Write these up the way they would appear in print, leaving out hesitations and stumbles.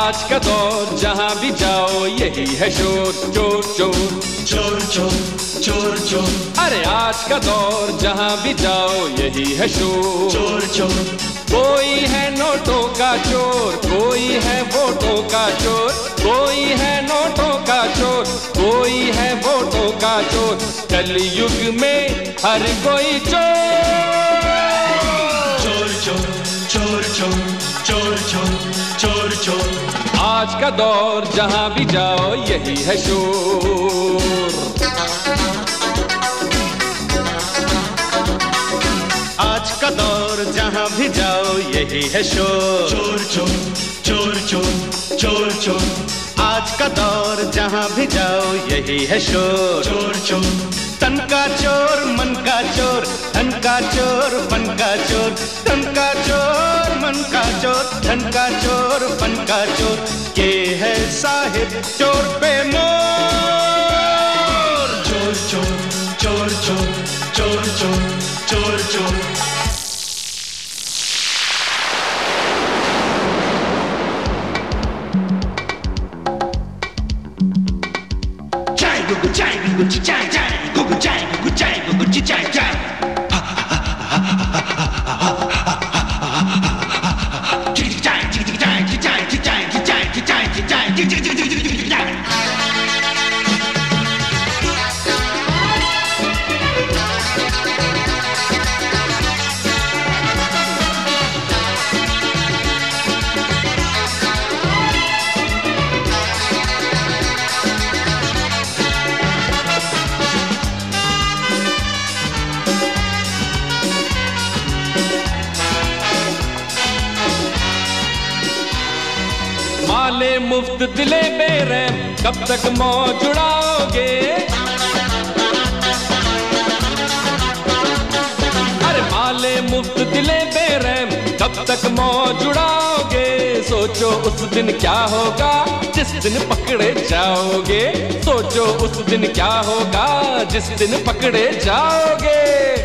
आज का दौर जहाँ भी जाओ यही है शोर, चोर चोर चोर चोर चोर चोर। अरे आज का दौर जहाँ भी जाओ यही है शोर, चोर चोर। कोई है नोटों का चोर, कोई है वोटों का चोर, कोई है नोटों का चोर, कोई है वोटों का चोर। कलयुग में हर कोई चोर। चोर चोर चोर चोर चोर चोर चोर चोर। आज का दौर जहाँ भी जाओ यही है शोर। आज का दौर जहाँ भी जाओ यही है शोर। चोर चोर चोर चोर चोर चोर। आज का दौर जहाँ भी जाओ यही है शोर। चोर चोर। तन का चोर मन का चोर, धन का चोर फन का चोर, तन का चोर मन का चोर, धन का चोर फन का चोर। ये है साहिब चोर पे मोर। चोर चोर चोर चोर चोर चोर चोर चोर। Jai gugu jai gugu jai jai gugu jai gugu jai gugu jai jai. Jai jai jai jai jai jai jai jai jai. माले मुफ्त दिले बेरहम कब तक मौज उड़ाओगे। अरे माले मुफ्त दिले बेरहम कब तक मौज उड़ाओगे। सोचो उस दिन क्या होगा जिस दिन पकड़े जाओगे। सोचो उस दिन क्या होगा जिस दिन पकड़े जाओगे।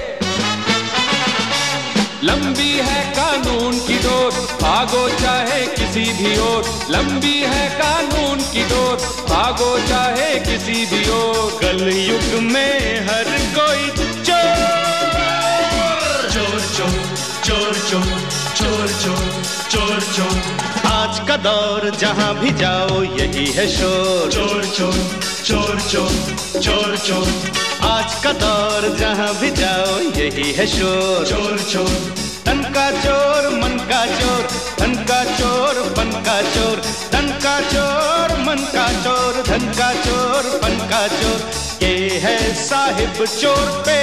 लंबी है कानून की डोर, भागो चाहे किसी भी ओर। लंबी है कानून की डोर, भागो चाहे किसी भी ओर। कलयुग में हर कोई चोर। चोर चोर चोर चोर चोर चोर चोर चोर। आज का दौर जहाँ भी जाओ यही है शोर। चोर चोर चोर चोर चोर चोर। आज का दौर जहाँ भी जाओ यही है शोर। चोर चोर। तन का चोर मन का चोर, धन का चोर फन का चोर, धन का चोर मन का चोर, धन का चोर फन का चोर। ये है साहिब चोर पे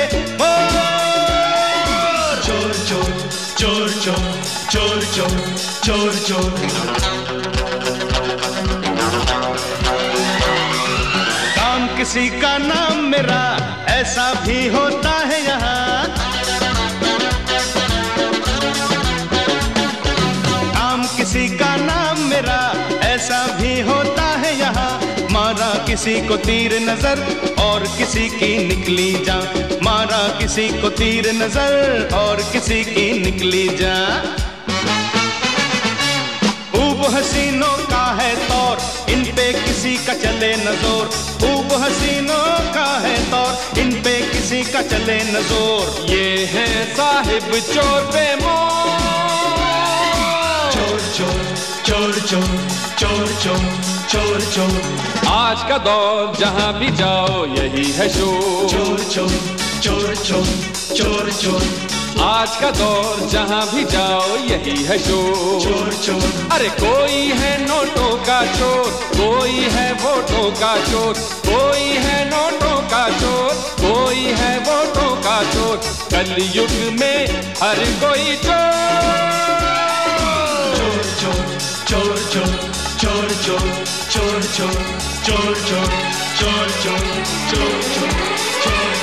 मोर। चोर चोर चोर चोर चोर चोर चोर चोर। काम किसी का नाम मेरा, ऐसा भी होता है यहाँ। काम किसी का नाम मेरा, ऐसा भी होता है यहाँ। मारा किसी को तीर नजर और किसी की निकली जान। मारा किसी को तीर नजर और किसी की निकली जान। खूब हसीनों का है तौर, इन पे किसी का चले न जोर। खूब हसीनों का है तौर, इन पे किसी का चले न जोर। ये है साहिब चोर पे मोर। चोर चोर चोर चोर चोर चोर चोर चोर। आज का दौर जहाँ भी जाओ यही है शोर। चोर चोर चोर चोर चोर चोर। आज का दौर जहाँ भी जाओ यही है शोर। चोर चोर। अरे कोई है नोटों का चोर, कोई है वोटों का चोर, कोई है नोटों का चोर, कोई है वोटों का चोर। कलयुग में हर कोई चोर। चोर चोर चोर चोर चोर चोर चोर चोर चोर चोर चोर चोर चोर चोर चोर।